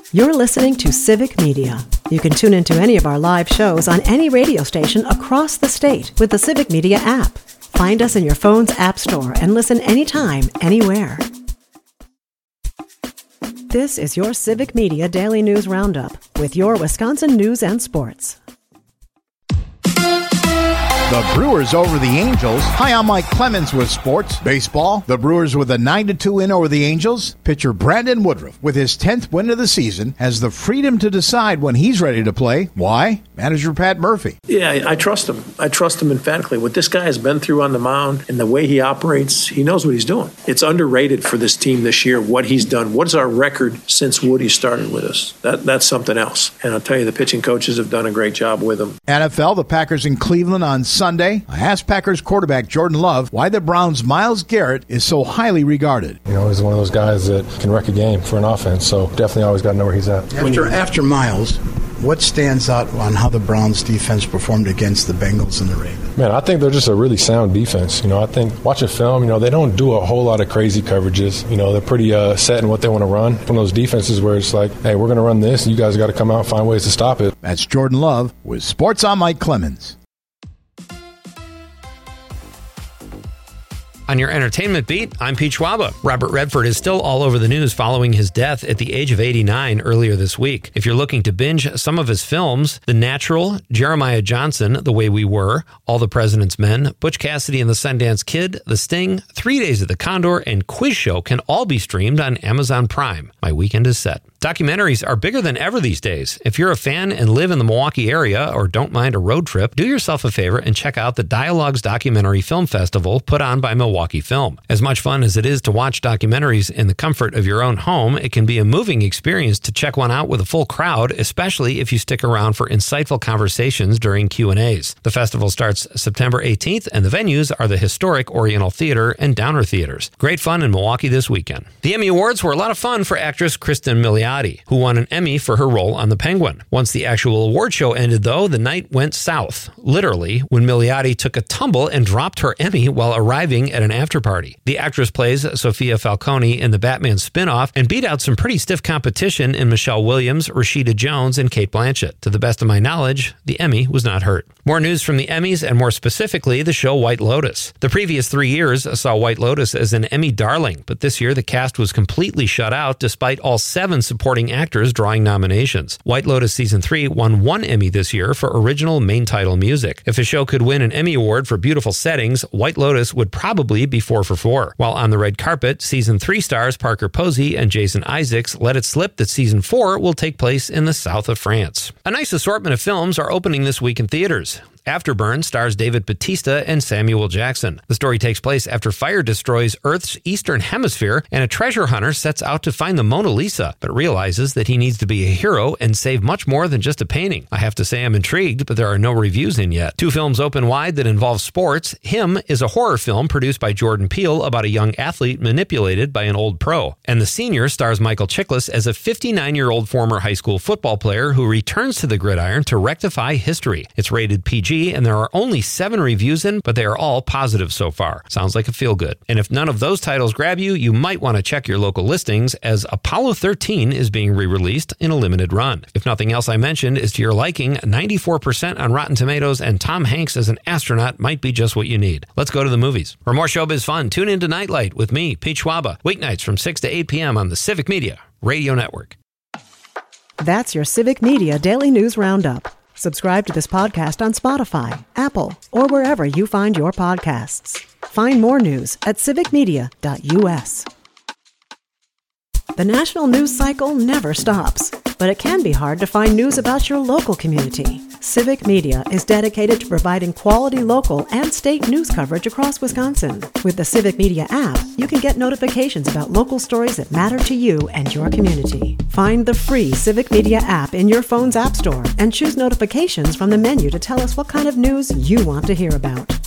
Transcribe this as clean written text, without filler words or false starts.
You're listening to Civic Media. You can tune into any of our live shows on any radio station across the state with the Civic Media app. Find us in your phone's app store and listen anytime, anywhere. This is your Civic Media Daily News Roundup with your Wisconsin news and sports. The Brewers over the Angels. Hi, I'm Mike Clemens with sports. Baseball. The Brewers with a 9-2 win over the Angels. Pitcher Brandon Woodruff, with his 10th win of the season, has the freedom to decide when he's ready to play. Why? Manager Pat Murphy. Yeah, I trust him. I trust him emphatically. What this guy has been through on the mound and the way he operates, he knows what he's doing. It's underrated for this team this year, what he's done. What is our record since Woody started with us? That's something else. And I'll tell you, the pitching coaches have done a great job with him. NFL, the Packers in Cleveland on Sunday. I asked Packers quarterback Jordan Love why the Browns' Myles Garrett is so highly regarded. You know, he's one of those guys that can wreck a game for an offense, so definitely always got to know where he's at. After Myles, what stands out on how the Browns' defense performed against the Bengals and the Ravens? Man, I think they're just a really sound defense. You know, I think watching film, they don't do a whole lot of crazy coverages. They're pretty set in what they want to run. One of those defenses where it's like, hey, we're going to run this, and you guys got to come out and find ways to stop it. That's Jordan Love with Sports. I'm Mike Clemens. On your entertainment beat, I'm Pete Schwaba. Robert Redford is still all over the news following his death at the age of 89 earlier this week. If you're looking to binge some of his films, The Natural, Jeremiah Johnson, The Way We Were, All the President's Men, Butch Cassidy and the Sundance Kid, The Sting, 3 Days of the Condor, and Quiz Show can all be streamed on Amazon Prime. My weekend is set. Documentaries are bigger than ever these days. If you're a fan and live in the Milwaukee area or don't mind a road trip, do yourself a favor and check out the Dialogues Documentary Film Festival put on by Milwaukee Film. As much fun as it is to watch documentaries in the comfort of your own home, it can be a moving experience to check one out with a full crowd, especially if you stick around for insightful conversations during Q&As. The festival starts September 18th, and the venues are the historic Oriental Theater and Downer Theaters. Great fun in Milwaukee this weekend. The Emmy Awards were a lot of fun for actress Kristen Milioti, who won an Emmy for her role on The Penguin. Once the actual award show ended, though, the night went south, literally, when Milioti took a tumble and dropped her Emmy while arriving at an after-party. The actress plays Sophia Falcone in the Batman spin-off and beat out some pretty stiff competition in Michelle Williams, Rashida Jones, and Cate Blanchett. To the best of my knowledge, the Emmy was not hurt. More news from the Emmys, and more specifically, the show White Lotus. The previous 3 years saw White Lotus as an Emmy darling, but this year the cast was completely shut out despite all 7 supporting actors drawing nominations. White Lotus Season 3 won 1 Emmy this year for original main title music. If a show could win an Emmy Award for beautiful settings, White Lotus would probably be 4 for 4. While on the red carpet, Season 3 stars Parker Posey and Jason Isaacs let it slip that Season 4 will take place in the south of France. A nice assortment of films are opening this week in theaters. Afterburn stars David Bautista and Samuel Jackson. The story takes place after fire destroys Earth's eastern hemisphere, and a treasure hunter sets out to find the Mona Lisa, but realizes that he needs to be a hero and save much more than just a painting. I have to say I'm intrigued, but there are no reviews in yet. 2 films open wide that involve sports. Him is a horror film produced by Jordan Peele about a young athlete manipulated by an old pro. And The Senior stars Michael Chiklis as a 59-year-old former high school football player who returns to the gridiron to rectify history. It's rated PG, and there are only 7 reviews in, but they are all positive so far. Sounds like a feel-good. And if none of those titles grab you, you might want to check your local listings, as Apollo 13 is being re-released in a limited run. If nothing else I mentioned is to your liking, 94% on Rotten Tomatoes, and Tom Hanks as an astronaut might be just what you need. Let's go to the movies. For more showbiz fun, tune into Nightlight with me, Pete Schwaba, weeknights from 6 to 8 p.m. on the Civic Media Radio Network. That's your Civic Media Daily News Roundup. Subscribe to this podcast on Spotify, Apple, or wherever you find your podcasts. Find more news at civicmedia.us. The national news cycle never stops, but it can be hard to find news about your local community. Civic Media is dedicated to providing quality local and state news coverage across Wisconsin. With the Civic Media app, you can get notifications about local stories that matter to you and your community. Find the free Civic Media app in your phone's app store and choose notifications from the menu to tell us what kind of news you want to hear about.